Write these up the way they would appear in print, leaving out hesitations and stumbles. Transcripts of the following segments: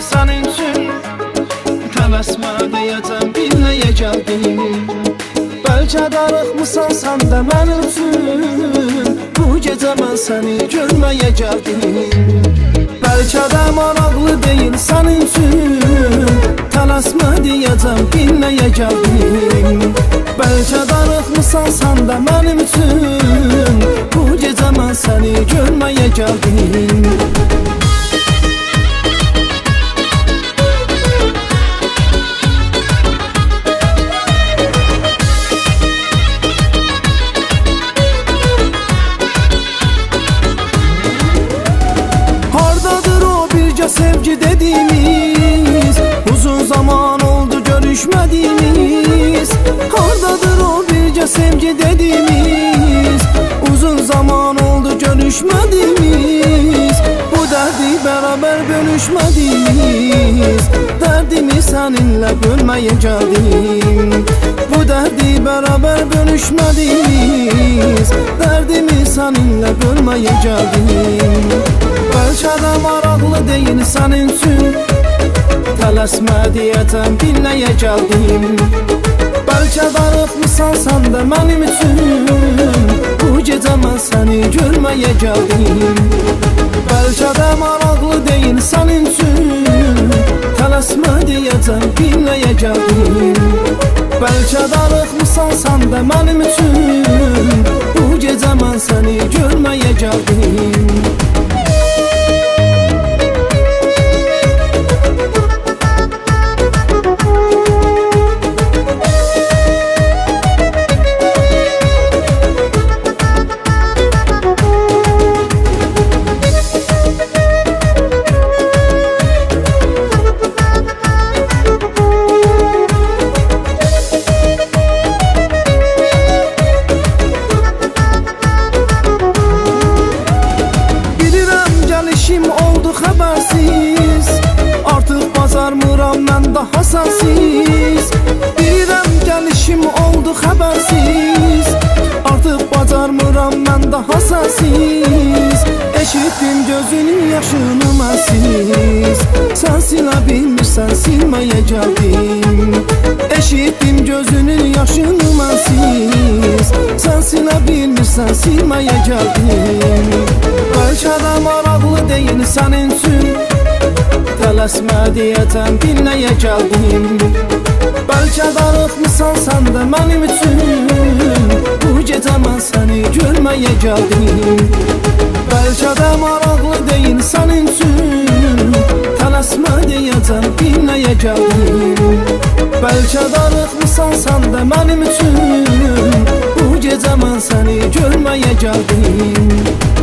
sənin üçün. Tələsmə deyəcəm, bilməyə gəldim. Bəlkə darıxmısan sən də mənim üçün. Bu gecə mən səni görməyə gəldim. Bəlkə də maraqlı deyil sənin üçün. Tələsmə deyəcəm, bilməyə gəldim. Bəlkə darıxmısan sən də mənim üçün. Bu gecə mən səni görməyə gəldim. Sevgi dediğimiz uzun zaman oldu görüşmediğimiz. Hardadır o birce sevgi dediğimiz uzun zaman oldu görüşmediğimiz. Bu derdi beraber bölüşmediğimiz. Derdimi seninle bölmeye geldim. Bu derdi beraber bölüşmediğimiz. Derdimi seninle bölmeye geldim. Bəlkə də maraqlı deyil sənin üçün. Tələsmə deyəcəm, bilməyə gəldim. Bəlkə darıxmısan sən də mənim üçün. Bu gecə mən səni görməyə gəldim. Bəlkə də maraqlı deyil sənin üçün. Tələsmə deyəcəm, bilməyə gəldim. Bəlkə darıxmısan sən də mənim üçün. Bu gecə mən səni görməyə gəldim. Xəbərsiz, artıq bacarmıram mən daha sənsiz. Bilirəm gəlişim oldu xəbərsiz, artıq bacarmıram mən daha sənsiz. Eşitdim gözünün yaşını mənsiz, sən silə bilmirsən silməyə gəldim. Eşitdim gözünün yaşını mənsiz, sən silə bilmirsən silməyə gəldim. Bəlkə də maraqlı deyil sənin üçün. Tələsmə deyəcəm, bilməyə gəldim. Bəlkə darıxmısan sən də mənim üçün. Bu gecə mən səni görməyə gəldim. Bəlkə də maraqlı deyil sənin üçün. Tələsmə deyəcəm, bilməyə gəldim. Bəlkə darıxmısan sən də mənim üçün. Bu gecə mən səni görməyə gəldim.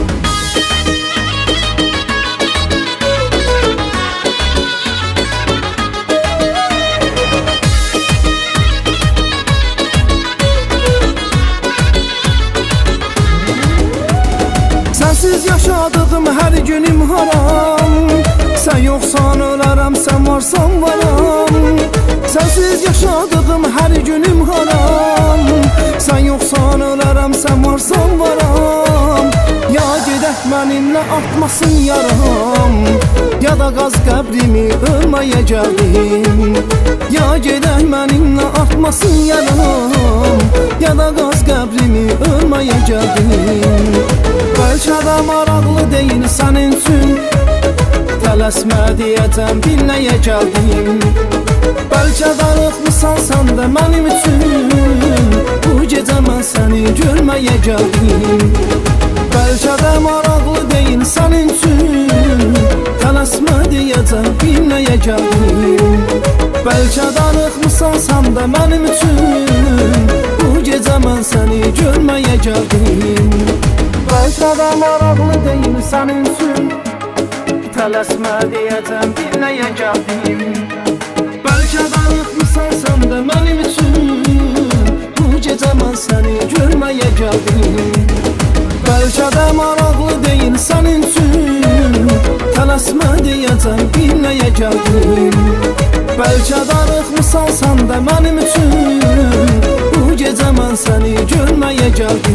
Sənsiz yaşadığım hər günüm haram. Sən yoxsan ölərəm, sən varsan varam. Sənsiz yaşadığım hər günüm haram. Sən yoxsan ölərəm, sən varsan varam. Ya gedək mənimlə artmasın yaram, ya da qaz qəbrimi ölməyə gəldim. Ya gedək mənimlə artmasın yaram, ya da qaz qəbrimi ölməyə gəldim. Bəlkə də maraqlı deyil sənin üçün. Tələsmə deyəcəm, bilməyə gəldim. Bəlkə darıxmısan sən də mənim üçün. Bu gecə mən səni görməyə gəldim. Bəlkə də maraqlı deyil sənin üçün. Tələsmə deyəcəm, bilməyə gəldim. Bəlkə darıxmısan sən də mənim üçün. Bu gecə mən səni görməyə gəldim. Bəlkə də maraqlı deyil sənin üçün. Tələsmə deyəcəm, bilməyə gəldim. Bəlkə darıxmısan sən də mənim üçün. Bu gecə mən səni görməyə gəldim. Bəlkə də maraqlı deyil sənin üçün. Tələsmə deyəcəm, bilməyə gəldim. Bəlkə darıxmısan sən də mənim üçün. Bu gecə mən səni görməyə gəldim.